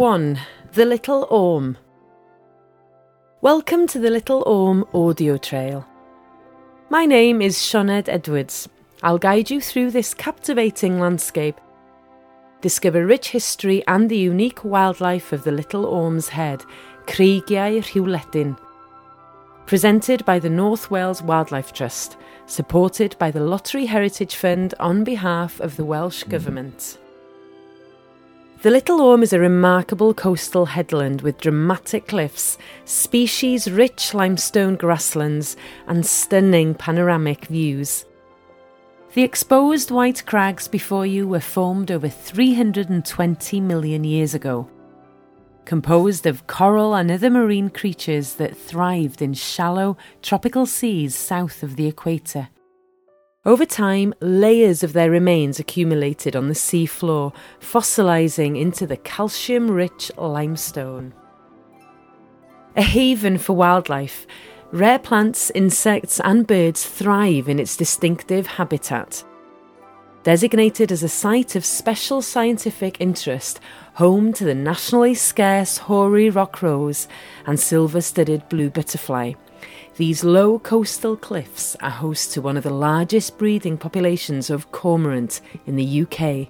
1. The Little Orme. Welcome to the Little Orme audio trail. My name is Sioned Edwards. I'll guide you through this captivating landscape, discover rich history and the unique wildlife of the Little Orme's Head, Creigiau Rhywledyn. Presented by the North Wales Wildlife Trust, supported by the Lottery Heritage Fund on behalf of the Welsh Government. The Little Orme is a remarkable coastal headland with dramatic cliffs, species-rich limestone grasslands and stunning panoramic views. The exposed white crags before you were formed over 320 million years ago, composed of coral and other marine creatures that thrived in shallow, tropical seas south of the equator. Over time, layers of their remains accumulated on the sea floor, fossilising into the calcium-rich limestone. A haven for wildlife, rare plants, insects and birds thrive in its distinctive habitat. Designated as a site of special scientific interest, home to the nationally scarce hoary rock rose and silver-studded blue butterfly, these low coastal cliffs are host to one of the largest breeding populations of cormorant in the UK.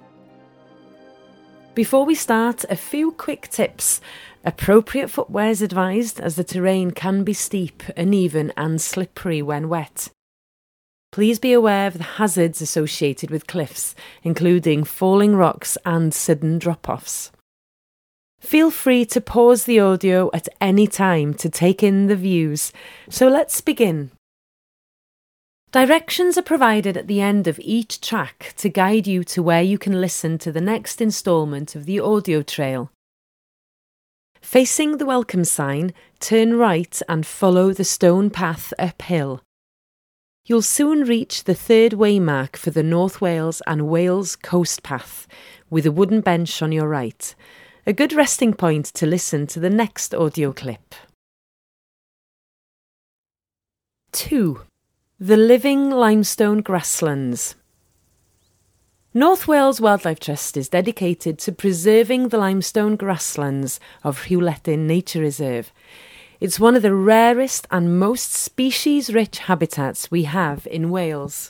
Before we start, a few quick tips. Appropriate footwear is advised as the terrain can be steep, uneven and slippery when wet. Please be aware of the hazards associated with cliffs, including falling rocks and sudden drop-offs. Feel free to pause the audio at any time to take in the views, so let's begin. Directions are provided at the end of each track to guide you to where you can listen to the next instalment of the audio trail. Facing the welcome sign, turn right and follow the stone path uphill. You'll soon reach the third waymark for the North Wales and Wales Coast Path, with a wooden bench on your right. A good resting point to listen to the next audio clip. 2. The Living Limestone Grasslands. North Wales Wildlife Trust is dedicated to preserving the limestone grasslands of Rhywledyn Nature Reserve. It's one of the rarest and most species-rich habitats we have in Wales.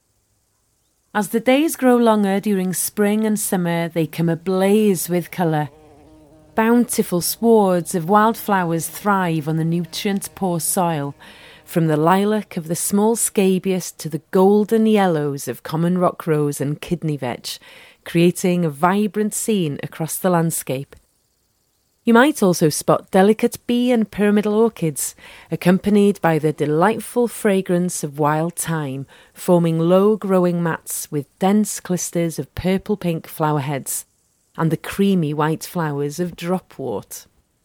As the days grow longer during spring and summer, they come ablaze with colour. Bountiful swards of wildflowers thrive on the nutrient-poor soil, from the lilac of the small scabious to the golden yellows of common rock rose and kidney vetch, creating a vibrant scene across the landscape. You might also spot delicate bee and pyramidal orchids, accompanied by the delightful fragrance of wild thyme, forming low-growing mats with dense clusters of purple-pink flower heads, and the creamy white flowers of dropwort.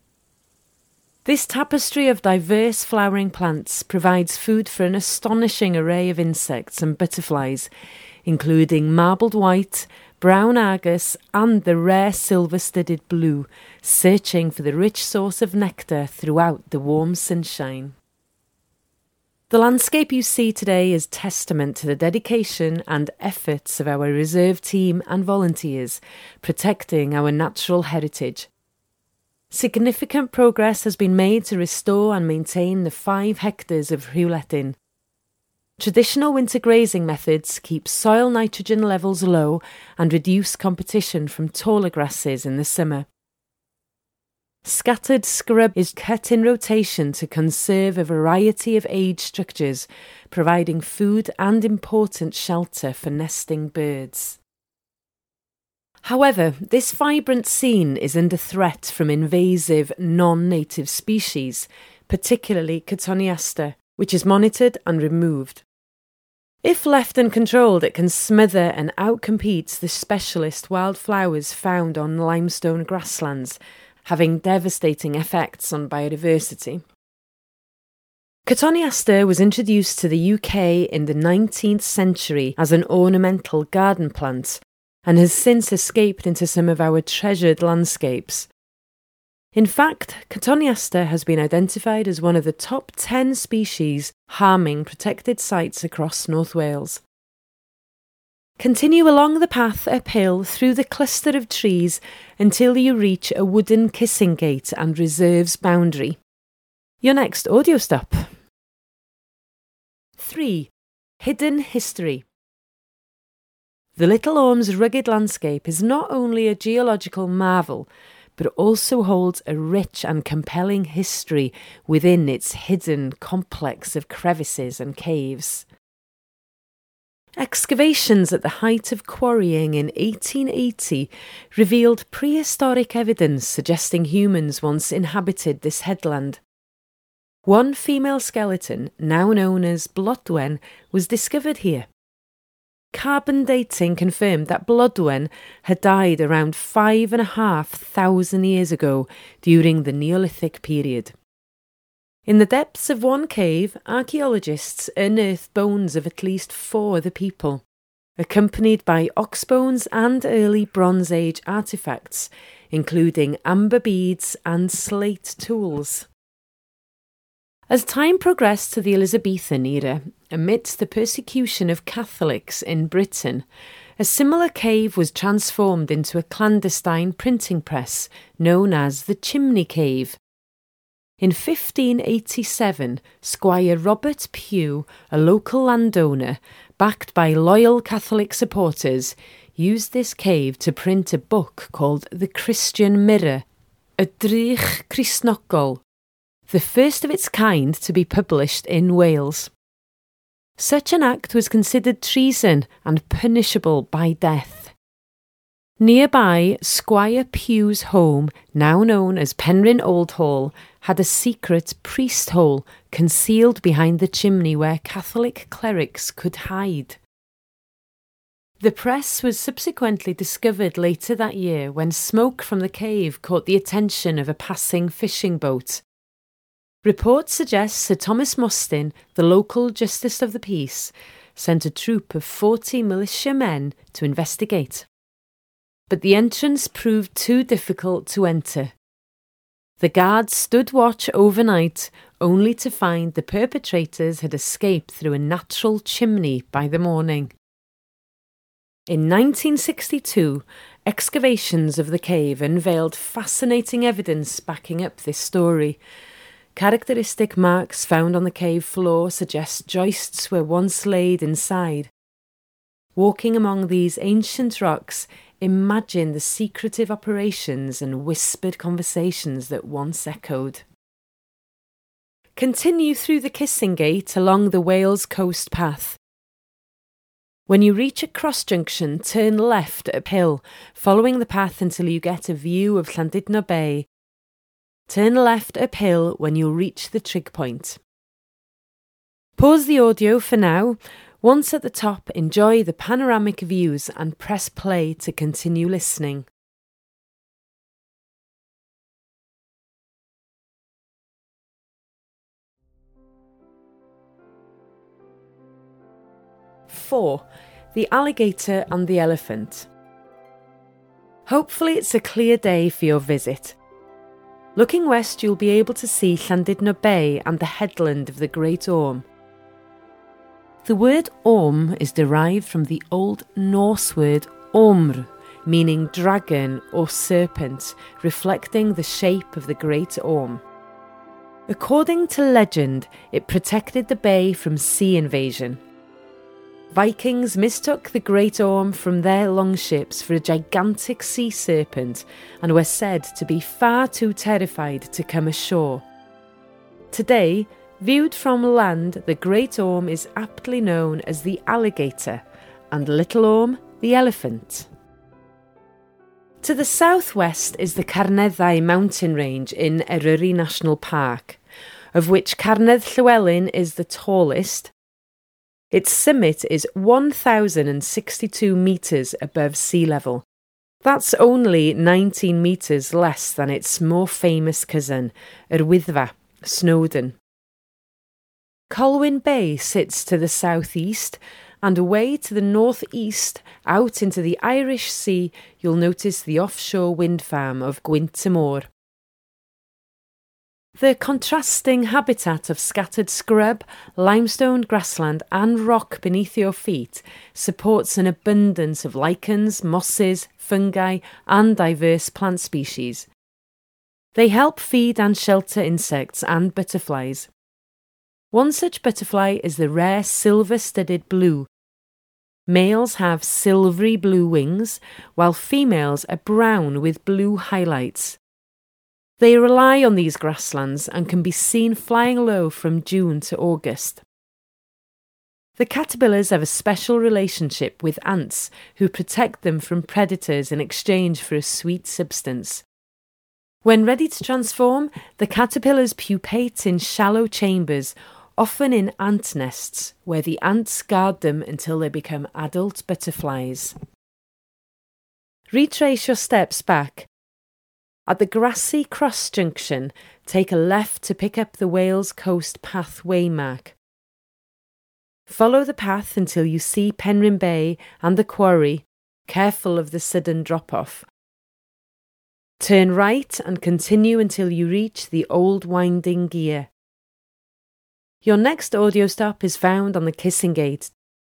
This tapestry of diverse flowering plants provides food for an astonishing array of insects and butterflies, including marbled white, brown argus and the rare silver-studded blue, searching for the rich source of nectar throughout the warm sunshine. The landscape you see today is testament to the dedication and efforts of our reserve team and volunteers, protecting our natural heritage. Significant progress has been made to restore and maintain the 5 hectares of Rhywledyn. Traditional winter grazing methods keep soil nitrogen levels low and reduce competition from taller grasses in the summer. Scattered scrub is cut in rotation to conserve a variety of age structures, providing food and important shelter for nesting birds. However, this vibrant scene is under threat from invasive non-native species, particularly Cotoneaster, which is monitored and removed. If left uncontrolled, it can smother and outcompete the specialist wildflowers found on limestone grasslands, having devastating effects on biodiversity. Cotoneaster was introduced to the UK in the 19th century as an ornamental garden plant and has since escaped into some of our treasured landscapes. In fact, Cotoneaster has been identified as one of the top 10 species harming protected sites across North Wales. Continue along the path uphill through the cluster of trees until you reach a wooden kissing gate and reserve's boundary. Your next audio stop. 3. Hidden history. The Little Orme's rugged landscape is not only a geological marvel, but also holds a rich and compelling history within its hidden complex of crevices and caves. Excavations at the height of quarrying in 1880 revealed prehistoric evidence suggesting humans once inhabited this headland. One female skeleton, now known as Blodwen, was discovered here. Carbon dating confirmed that Blodwen had died around 5,500 years ago during the Neolithic period. In the depths of one cave, archaeologists unearthed bones of at least 4 other people, accompanied by ox bones and early Bronze Age artefacts, including amber beads and slate tools. As time progressed to the Elizabethan era, amidst the persecution of Catholics in Britain, a similar cave was transformed into a clandestine printing press known as the Chimney Cave. In 1587, Squire Robert Pugh, a local landowner, backed by loyal Catholic supporters, used this cave to print a book called The Christian Mirror, y Drych Cristnogol, the first of its kind to be published in Wales. Such an act was considered treason and punishable by death. Nearby, Squire Pugh's home, now known as Penrhyn Old Hall, had a secret priest hole concealed behind the chimney where Catholic clerics could hide. The press was subsequently discovered later that year when smoke from the cave caught the attention of a passing fishing boat. Reports suggest Sir Thomas Mostyn, the local Justice of the Peace, sent a troop of 40 militia men to investigate. But the entrance proved too difficult to enter. The guards stood watch overnight, only to find the perpetrators had escaped through a natural chimney by the morning. In 1962, excavations of the cave unveiled fascinating evidence backing up this story. Characteristic marks found on the cave floor suggest joists were once laid inside. Walking among these ancient rocks, imagine the secretive operations and whispered conversations that once echoed. Continue through the Kissing Gate along the Wales Coast Path. When you reach a cross junction, turn left uphill, following the path until you get a view of Llandudno Bay. Turn left uphill when you reach the trig point. Pause the audio for now. Once at the top, enjoy the panoramic views and press play to continue listening. Four, the alligator and the elephant. Hopefully it's a clear day for your visit. Looking west, you'll be able to see Llandudno Bay and the headland of the Great Orme. The word Orme is derived from the Old Norse word Ormr, meaning dragon or serpent, reflecting the shape of the Great Orme. According to legend, it protected the bay from sea invasion. Vikings mistook the Great Orme from their longships for a gigantic sea serpent and were said to be far too terrified to come ashore. Today, viewed from land, the Great Orme is aptly known as the alligator and Little Orme the elephant. To the southwest is the Carneddau mountain range in Eryri National Park, of which Carnedd Llywelyn is the tallest. Its summit is 1,062 metres above sea level. That's only 19 metres less than its more famous cousin, Yr Wyddfa, Snowdon. Colwyn Bay sits to the southeast, and away to the northeast, out into the Irish Sea, you'll notice the offshore wind farm of Gwynt y Môr. The contrasting habitat of scattered scrub, limestone, grassland and rock beneath your feet supports an abundance of lichens, mosses, fungi and diverse plant species. They help feed and shelter insects and butterflies. One such butterfly is the rare silver-studded blue. Males have silvery blue wings, while females are brown with blue highlights. They rely on these grasslands and can be seen flying low from June to August. The caterpillars have a special relationship with ants who protect them from predators in exchange for a sweet substance. When ready to transform, the caterpillars pupate in shallow chambers, often in ant nests, where the ants guard them until they become adult butterflies. Retrace your steps back. At the grassy cross junction, take a left to pick up the Wales Coast Path waymark. Follow the path until you see Penrhyn Bay and the quarry, careful of the sudden drop-off. Turn right and continue until you reach the Old Winding Gear. Your next audio stop is found on the Kissing Gate.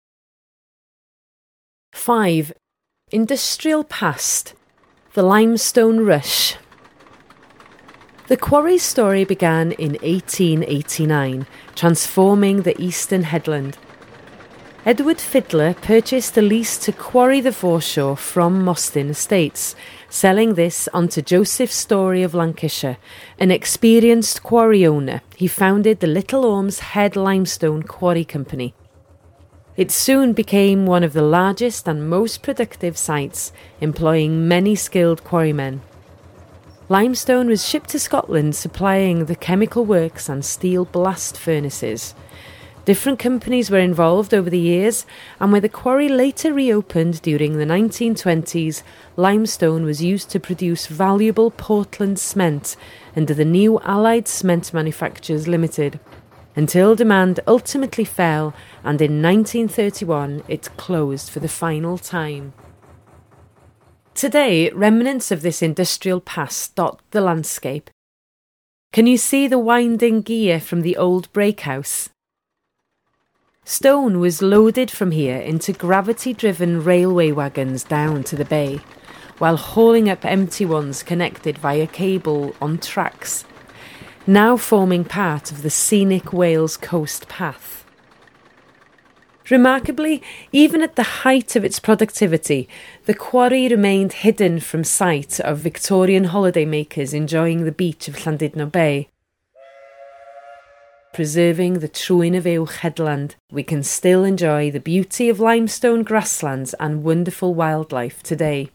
5. Industrial Past. The Limestone Rush. The quarry's story began in 1889, transforming the eastern headland. Edward Fiddler purchased a lease to quarry the foreshore from Mostyn Estates, selling this on to Joseph Story of Lancashire, an experienced quarry owner. He founded the Little Ormes Head Limestone Quarry Company. It soon became one of the largest and most productive sites, employing many skilled quarrymen. Limestone was shipped to Scotland, supplying the chemical works and steel blast furnaces. Different companies were involved over the years, and when the quarry later reopened during the 1920s, limestone was used to produce valuable Portland cement under the new Allied Cement Manufacturers Limited, until demand ultimately fell, and in 1931 it closed for the final time. Today, remnants of this industrial past dot the landscape. Can you see the winding gear from the old brakehouse? Stone was loaded from here into gravity-driven railway wagons down to the bay, while hauling up empty ones connected via cable on tracks, now forming part of the scenic Wales Coast Path. Remarkably, even at the height of its productivity, the quarry remained hidden from sight of Victorian holidaymakers enjoying the beach of Llandudno Bay. Preserving the Trwyn of Uwch headland, we can still enjoy the beauty of limestone grasslands and wonderful wildlife today.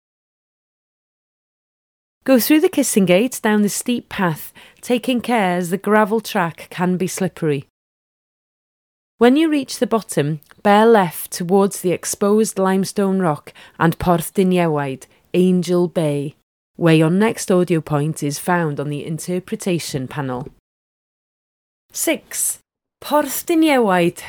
Go through the Kissing Gate down the steep path, taking care as the gravel track can be slippery. When you reach the bottom, bear left towards the exposed limestone rock and Porth Diniewid, Angel Bay, where your next audio point is found on the interpretation panel. 6. Porth Diniewid.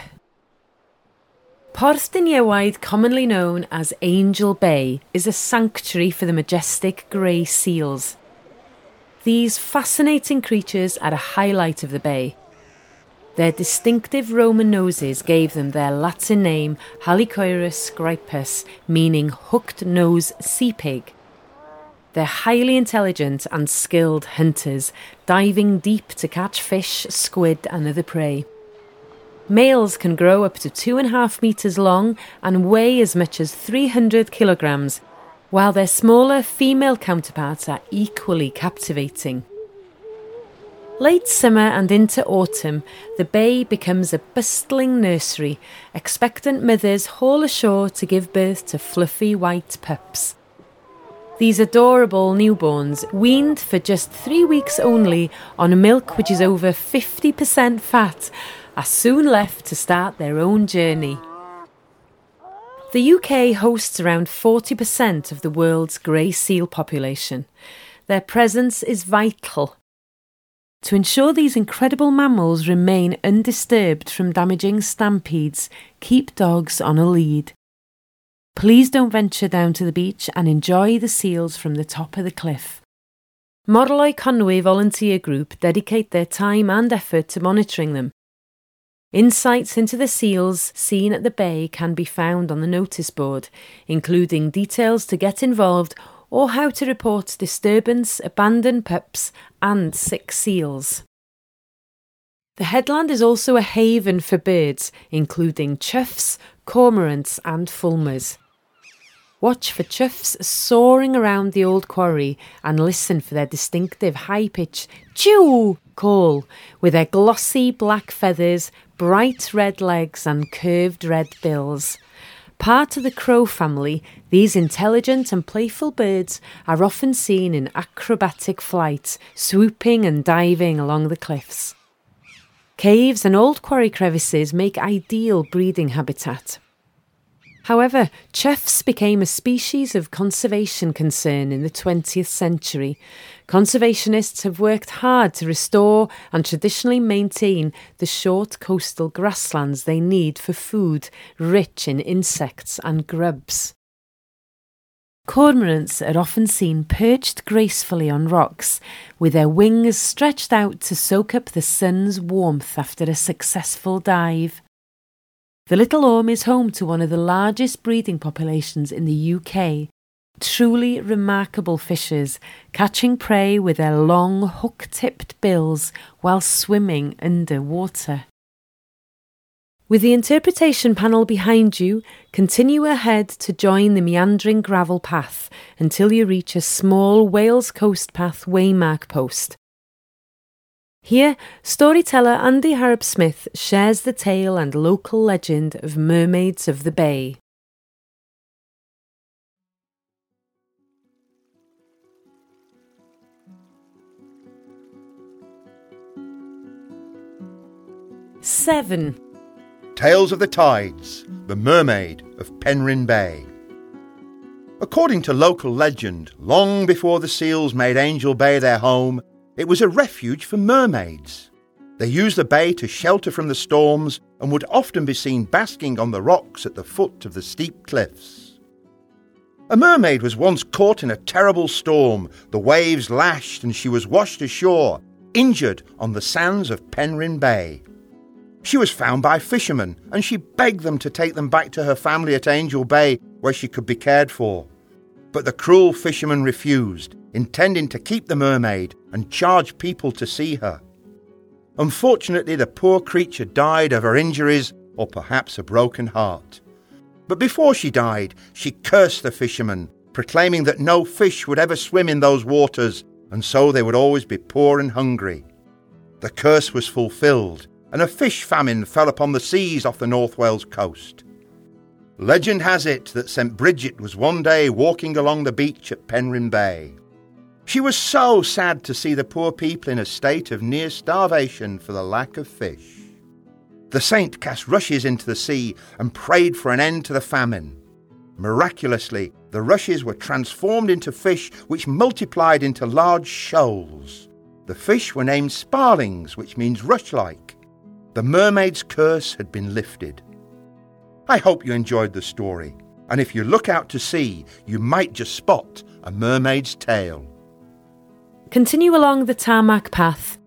Porth Diniewid, commonly known as Angel Bay, is a sanctuary for the majestic grey seals. These fascinating creatures are a highlight of the bay. Their distinctive Roman noses gave them their Latin name Halichoerus scripus, meaning hooked nose sea pig. They're highly intelligent and skilled hunters, diving deep to catch fish, squid and other prey. Males can grow up to 2.5 metres long and weigh as much as 300 kilograms, while their smaller female counterparts are equally captivating. Late summer and into autumn, the bay becomes a bustling nursery. Expectant mothers haul ashore to give birth to fluffy white pups. These adorable newborns, weaned for just 3 weeks only on a milk which is over 50% fat, are soon left to start their own journey. The UK hosts around 40% of the world's grey seal population. Their presence is vital. To ensure these incredible mammals remain undisturbed from damaging stampedes, keep dogs on a lead. Please don't venture down to the beach and enjoy the seals from the top of the cliff. Morloi Conwy volunteer group dedicate their time and effort to monitoring them. Insights into the seals seen at the bay can be found on the notice board, including details to get involved or how to report disturbance, abandoned pups and sick seals. The headland is also a haven for birds, including choughs, cormorants and fulmars. Watch for choughs soaring around the old quarry and listen for their distinctive high-pitched chew call with their glossy black feathers, bright red legs and curved red bills. Part of the crow family, these intelligent and playful birds are often seen in acrobatic flight, swooping and diving along the cliffs. Caves and old quarry crevices make ideal breeding habitat. However, choughs became a species of conservation concern in the 20th century. Conservationists have worked hard to restore and traditionally maintain the short coastal grasslands they need for food, rich in insects and grubs. Cormorants are often seen perched gracefully on rocks, with their wings stretched out to soak up the sun's warmth after a successful dive. The Little Orme is home to one of the largest breeding populations in the UK. Truly remarkable fishes, catching prey with their long hook-tipped bills while swimming underwater. With the interpretation panel behind you, continue ahead to join the meandering gravel path until you reach a small Wales Coast Path waymark post. Here, storyteller Andy Harrop-Smith shares the tale and local legend of mermaids of the bay. Seven. Tales of the Tides, the Mermaid of Penryn Bay. According to local legend, long before the seals made Angel Bay their home, it was a refuge for mermaids. They used the bay to shelter from the storms and would often be seen basking on the rocks at the foot of the steep cliffs. A mermaid was once caught in a terrible storm. The waves lashed and she was washed ashore, injured on the sands of Penryn Bay. She was found by fishermen and she begged them to take them back to her family at Angel Bay where she could be cared for. But the cruel fishermen refused, intending to keep the mermaid and charge people to see her. Unfortunately, the poor creature died of her injuries or perhaps a broken heart. But before she died, she cursed the fishermen, proclaiming that no fish would ever swim in those waters and so they would always be poor and hungry. The curse was fulfilled and a fish famine fell upon the seas off the North Wales coast. Legend has it that St. Bridget was one day walking along the beach at Penryn Bay. She was so sad to see the poor people in a state of near starvation for the lack of fish. The saint cast rushes into the sea and prayed for an end to the famine. Miraculously, the rushes were transformed into fish which multiplied into large shoals. The fish were named sparlings, which means rush-like. The mermaid's curse had been lifted. I hope you enjoyed the story, and if you look out to sea, you might just spot a mermaid's tail. Continue along the tarmac path.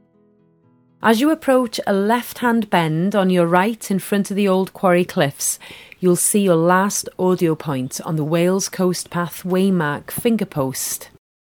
As you approach a left-hand bend on your right in front of the old quarry cliffs, you'll see your last audio point on the Wales Coast Path waymark fingerpost.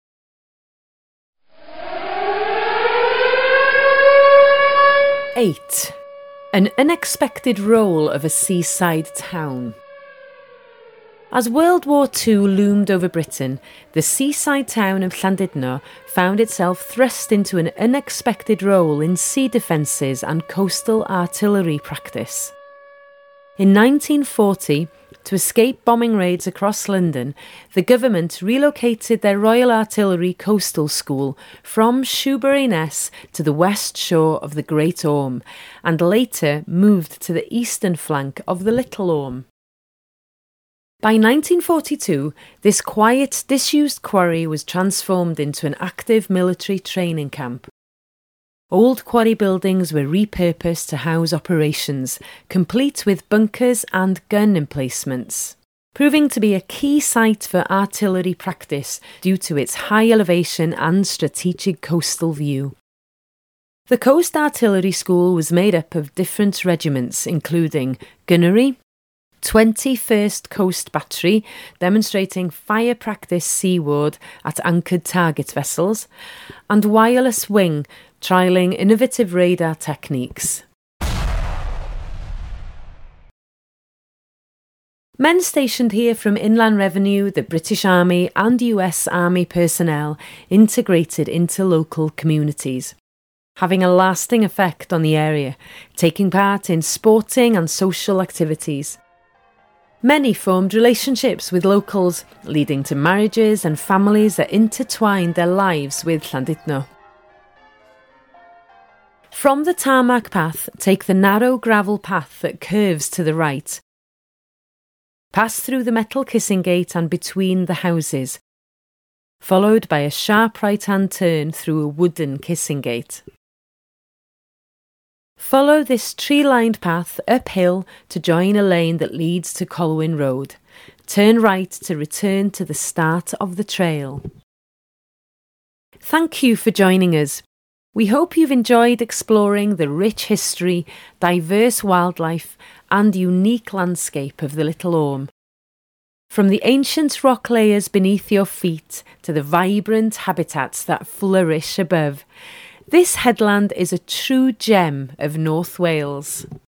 8. An unexpected role of a seaside town. As World War II loomed over Britain, the seaside town of Llandudno found itself thrust into an unexpected role in sea defences and coastal artillery practice. In 1940, to escape bombing raids across London, the government relocated their Royal Artillery Coastal School from Shoebury-Ness to the west shore of the Great Orme, and later moved to the eastern flank of the Little Orme. By 1942, this quiet, disused quarry was transformed into an active military training camp. Old quarry buildings were repurposed to house operations, complete with bunkers and gun emplacements. proving to be a key site for artillery practice due to its high elevation and strategic coastal view. The Coast Artillery School was made up of different regiments, including Gunnery, 21st Coast Battery, demonstrating fire practice seaward at anchored target vessels, and Wireless Wing, trialling innovative radar techniques. Men stationed here from Inland Revenue, the British Army and US Army personnel integrated into local communities, having a lasting effect on the area, taking part in sporting and social activities. Many formed relationships with locals, leading to marriages and families that intertwined their lives with Llandudno. From the tarmac path, take the narrow gravel path that curves to the right. Pass through the metal kissing gate and between the houses, followed by a sharp right-hand turn through a wooden kissing gate. Follow this tree-lined path uphill to join a lane that leads to Colwyn Road. Turn right to return to the start of the trail. Thank you for joining us. We hope you've enjoyed exploring the rich history, diverse wildlife and unique landscape of the Little Orme. From the ancient rock layers beneath your feet to the vibrant habitats that flourish above, this headland is a true gem of North Wales.